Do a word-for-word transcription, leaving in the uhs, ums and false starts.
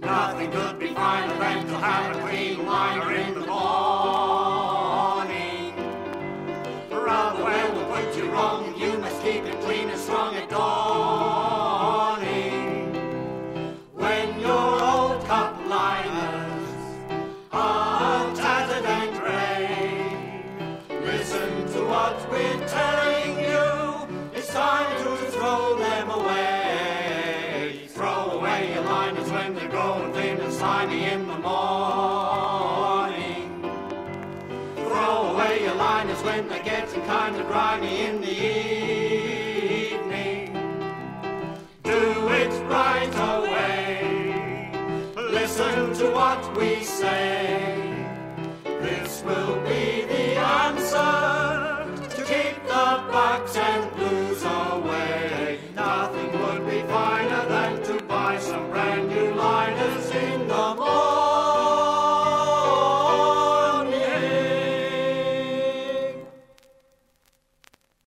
Nothing could be finer than to have a clean liner in the morning. Rather well will put you wrong, you must keep it clean and strong at dawning. When your old cup liners are tattered and grey, listen to what we're telling you, it's time to throw them away. Throw away your liners when they're growing thin and slimy in the morning. Throw away your liners when they're getting kind of grimy in the evening. Do it right away. Listen to what we say.